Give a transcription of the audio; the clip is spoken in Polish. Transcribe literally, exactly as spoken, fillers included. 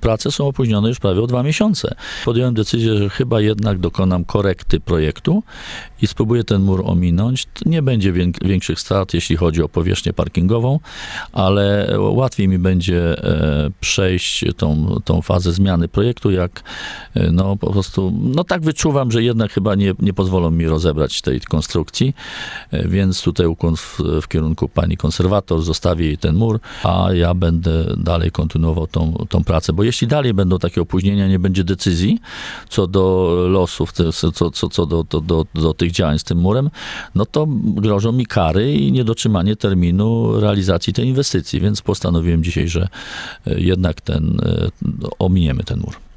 prace są opóźnione już prawie o dwa miesiące. Podjąłem decyzję, że chyba jednak dokonam korekty projektu i spróbuję ten mur ominąć. Nie będzie większych strat, jeśli chodzi o powierzchnię parkingową, ale łatwiej mi będzie przejść tą, tą fazę zmiany projektu, jak no po prostu, no tak wyczuwam, że jednak chyba nie, nie pozwolą mi rozebrać tej konstrukcji, więc tutaj ukłon w, w kierunku pani konserwator, zostawię jej ten mur, a ja będę dalej kontynuował tą, tą pracę, bo jeśli dalej będą takie opóźnienia, nie będzie decyzji co do losów, co, co, co do, do, do, do tych działań z tym murem, no to grożą mi kary i niedotrzymanie terminu realizacji tej inwestycji, więc postanowiłem dzisiaj, że jednak ten, ominiemy ten mur.